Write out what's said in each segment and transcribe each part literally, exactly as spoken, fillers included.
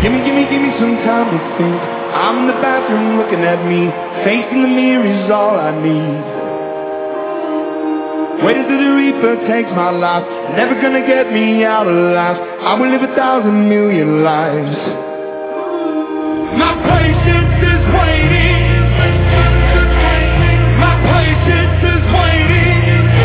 Gimme, gimme, gimme some time to think. I'm in the bathroom looking at me. Facing the mirror is all I need. Wait until the reaper takes my life. Never gonna get me out alive. I will live a thousand million lives. My patience is waiting. My patience is waiting.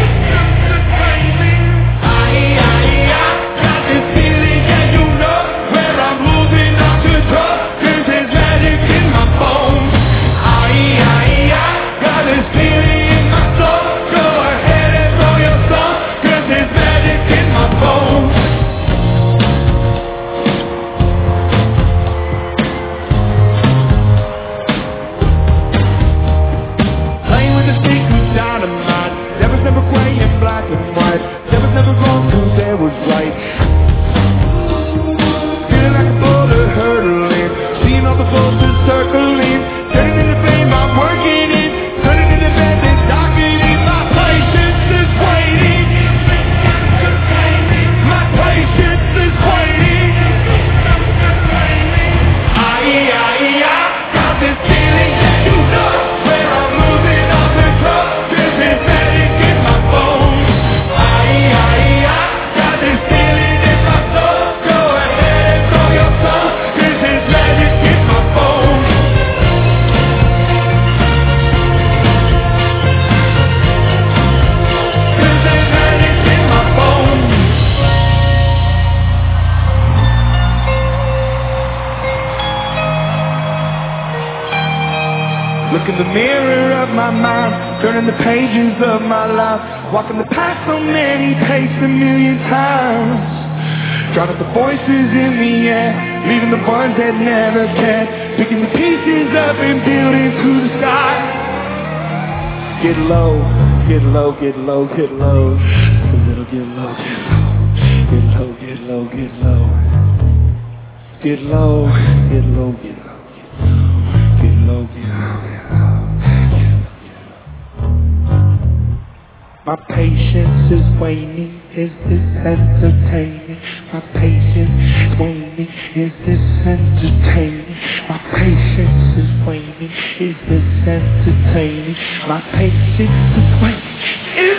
I, I, I got this feeling, and you know where I'm moving on to drug. Cause there's magic in my bones. I, I, I got this feeling in my soul. Go ahead and blow your soul. Cause there's magic in my bones. Playing with the secret dynamite. There was never gray and black and white. There was never wrong till there was right. Feeling like a boulder hurtling. Seeing all the forces circling. Turning into flame, I'm working it. Turning into bed, then darkening. My patience is waiting. My patience is waiting. I, I, I got this feeling that you know where I'm moving on the drug. Cause there's magic in my bones. I, I, I got this feeling in my soul. Go ahead and blow your soul. Cause there's magic in my bones. Cause there's magic in my bones. Look in the mirror of my mind, turning the pages of my life, walking the path so many paced a million times, drowning the voices in the air, leaving the ones that never cared, picking the pieces up and building to the sky. Get low, get low, get low, get low, a little get low, get low, get low, get low, get low, get low, get low, get low, get low, get low. My patience is waning, is this entertaining? My patience is waning, is this entertaining? My patience is waning, is this entertaining? My patience is waning.